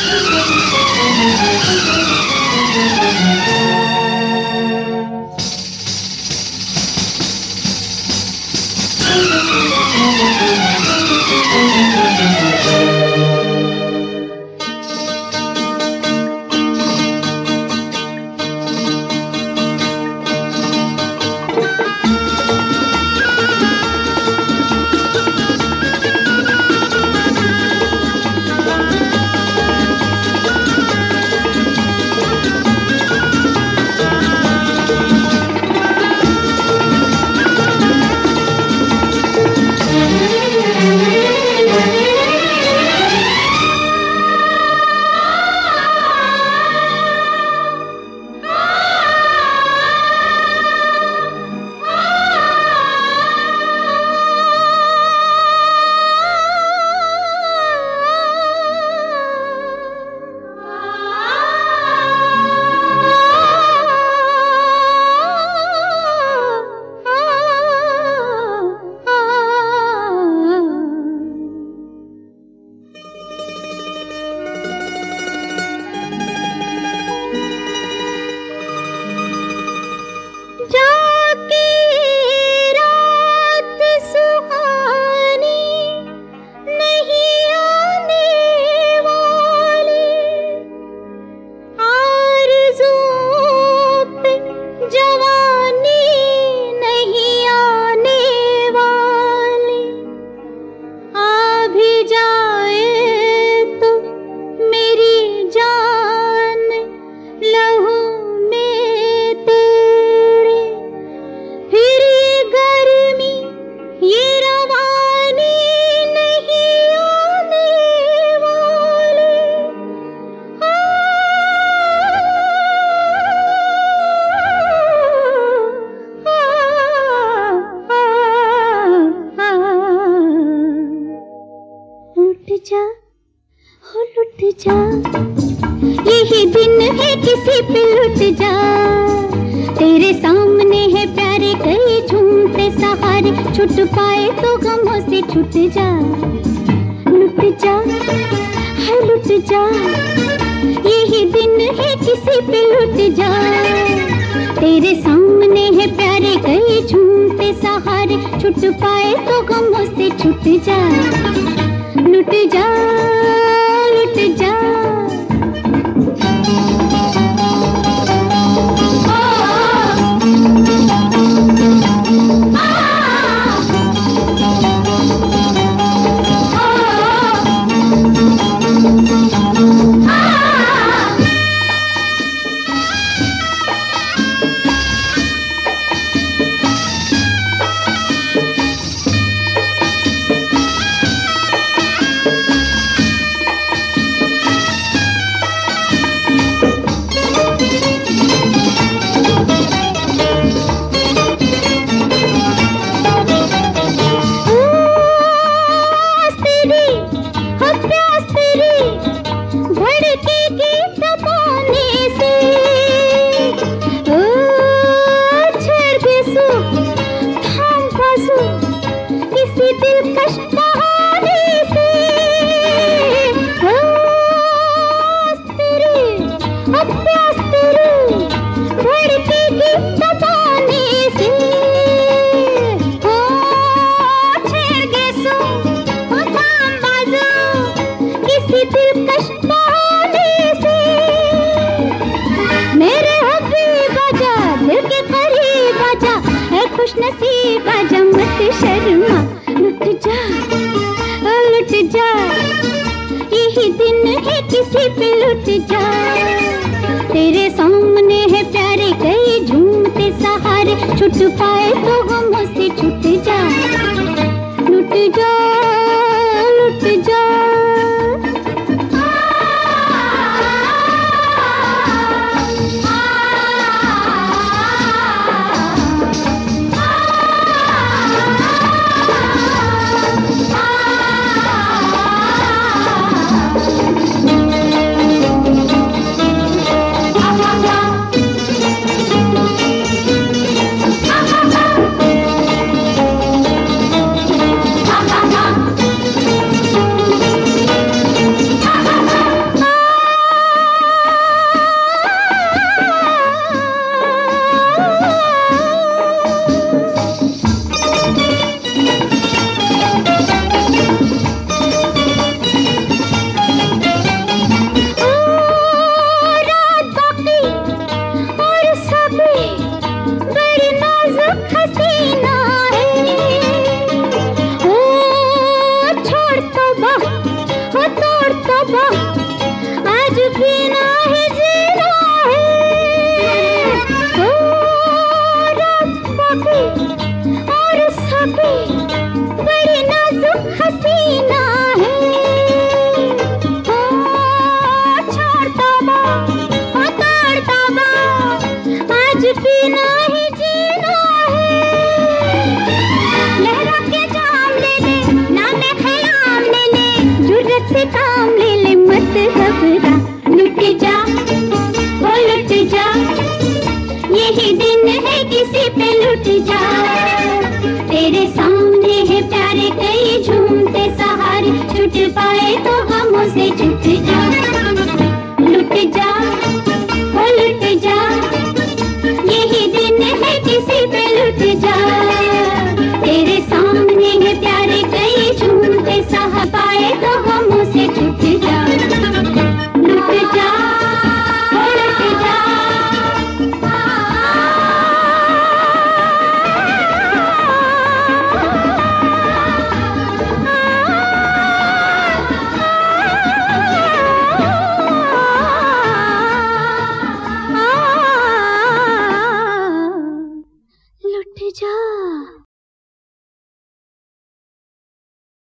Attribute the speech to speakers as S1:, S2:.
S1: जा, यही दिन है किसी पे लुट जा। तेरे सामने है प्यारे कई झूमते सहारे, छुट पाए तो गमों से छुट जा। लुट जा, है लुट जा, यही दिन है किसी पे लुट जा। तेरे सामने है प्यारे कई झूमते सहारे, छुट पाए तो गमों से छुट जा। लुट जा, लुट जा। खुशनसीबा जमत शर्मा, लुट जा, लुट जा, यही दिन है किसी पे लुट जा। तेरे सामने है प्यारे कई झूमते सहारे, छुट पाए तो गमों से छुट जा। लुट जा, लुट जा। जा। तेरे सामने है प्यारे कई झूमते सहारे, छूट पाए तो गमों से छूट जा।